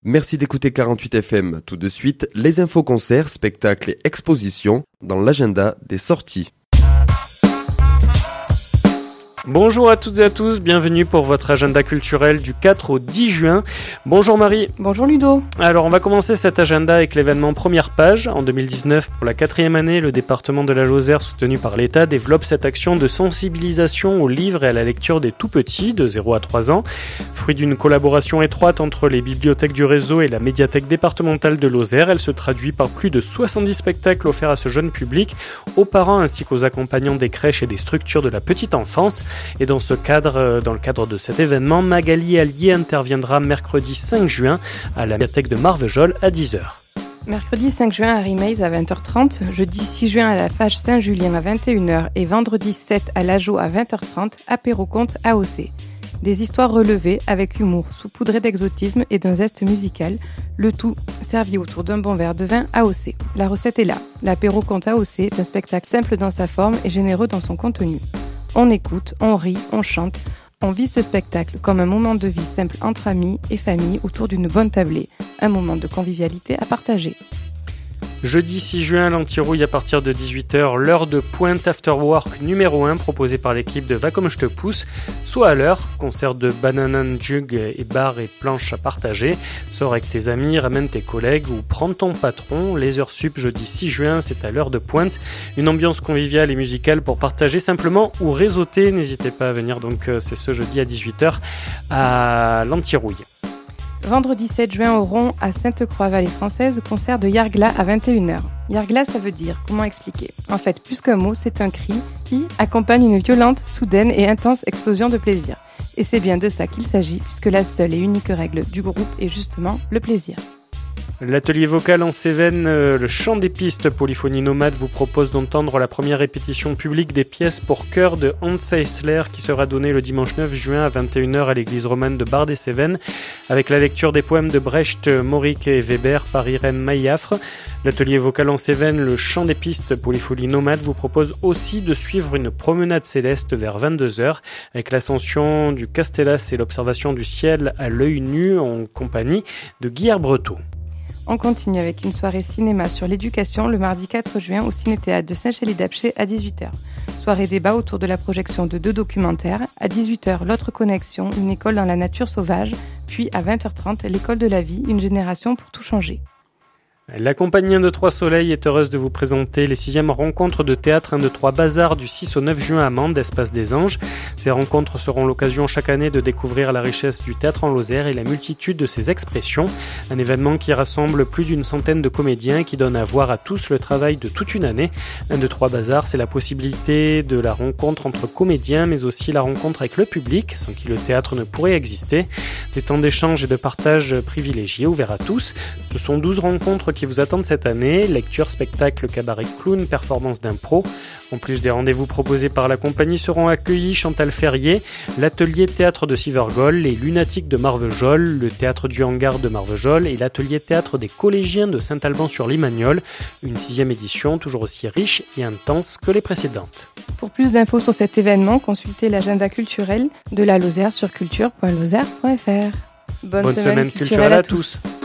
Merci d'écouter 48 FM. Tout de suite, les infos concerts, spectacles et expositions dans l'agenda des sorties. Bonjour à toutes et à tous, bienvenue pour votre agenda culturel du 4 au 10 juin. Bonjour Marie. Bonjour Ludo. Alors on va commencer cet agenda avec l'événement Première Page. En 2019, pour la 4e année, le département de la Lozère, soutenu par l'État, développe cette action de sensibilisation au livre et à la lecture des tout-petits, de 0 à 3 ans. Fruit d'une collaboration étroite entre les bibliothèques du réseau et la médiathèque départementale de Lozère, elle se traduit par plus de 70 spectacles offerts à ce jeune public, aux parents ainsi qu'aux accompagnants des crèches et des structures de la petite enfance. Et dans le cadre de cet événement, Magali Allier interviendra mercredi 5 juin à la médiathèque de Marvejols à 10h. Mercredi 5 juin à Rimeis à 20h30, jeudi 6 juin à la Fage Saint-Julien à 21h et vendredi 7 à l'Ajo à 20h30, apéro-conte AOC. Des histoires relevées avec humour, saupoudrées d'exotisme et d'un zeste musical, le tout servi autour d'un bon verre de vin AOC. La recette est là. L'apéro-conte AOC est un spectacle simple dans sa forme et généreux dans son contenu. On écoute, on rit, on chante, on vit ce spectacle comme un moment de vie simple entre amis et famille autour d'une bonne tablée, un moment de convivialité à partager. Jeudi 6 juin à l'Antirouille à partir de 18h, l'heure de pointe After Work numéro 1 proposée par l'équipe de Va comme je te pousse. Soit à l'heure, concert de banana jug et bar et planches à partager. Sors avec tes amis, ramène tes collègues ou prends ton patron. Les heures sup jeudi 6 juin, c'est à l'heure de pointe. Une ambiance conviviale et musicale pour partager simplement ou réseauter. N'hésitez pas à venir, donc c'est ce jeudi à 18h à l'Antirouille. Vendredi 7 juin au Rond à Sainte-Croix-Vallée Française, concert de Yargla à 21h. Yargla, ça veut dire, comment expliquer ? En fait, plus qu'un mot, c'est un cri qui accompagne une violente, soudaine et intense explosion de plaisir. Et c'est bien de ça qu'il s'agit, puisque la seule et unique règle du groupe est justement le plaisir. L'atelier vocal en Cévennes, le chant des pistes Polyphonie Nomade vous propose d'entendre la première répétition publique des pièces pour chœur de Hans Eisler qui sera donnée le dimanche 9 juin à 21h à l'église romane de Bar-des-Cévennes avec la lecture des poèmes de Brecht, Mauric et Weber par Irène Maillafre. L'atelier vocal en Cévennes, le chant des pistes Polyphonie Nomade vous propose aussi de suivre une promenade céleste vers 22h avec l'ascension du Castellas et l'observation du ciel à l'œil nu en compagnie de Guy Breton. On continue avec une soirée cinéma sur l'éducation le mardi 4 juin au Ciné-Théâtre de Saint-Chély-d'Apcher à 18h. Soirée débat autour de la projection de 2 documentaires. À 18h, L'autre connexion, une école dans la nature sauvage. Puis à 20h30, L'école de la vie, une génération pour tout changer. La compagnie 1, 2, 3 Soleil est heureuse de vous présenter les 6e rencontres de théâtre 1, 2, 3 Bazar du 6 au 9 juin à Mende, Espace des Anges. Ces rencontres seront l'occasion chaque année de découvrir la richesse du théâtre en Lozère et la multitude de ses expressions. Un événement qui rassemble plus d'une centaine de comédiens qui donne à voir à tous le travail de toute une année. 1, 2, 3 Bazar, c'est la possibilité de la rencontre entre comédiens mais aussi la rencontre avec le public, sans qui le théâtre ne pourrait exister. Des temps d'échange et de partage privilégiés, ouverts à tous. Ce sont 12 rencontres qui vous attendent cette année, lecture, spectacle, cabaret, clown, performance d'impro. En plus des rendez-vous proposés par la compagnie seront accueillis Chantal Ferrier, l'atelier théâtre de Sivergol, les lunatiques de Marvejols, le théâtre du hangar de Marvejols et l'atelier théâtre des collégiens de Saint-Alban-sur-Limagnole. Une 6e édition toujours aussi riche et intense que les précédentes. Pour plus d'infos sur cet événement, consultez l'agenda culturel de la Lozère sur culture.lozère.fr. Bonne semaine culturelle à tous.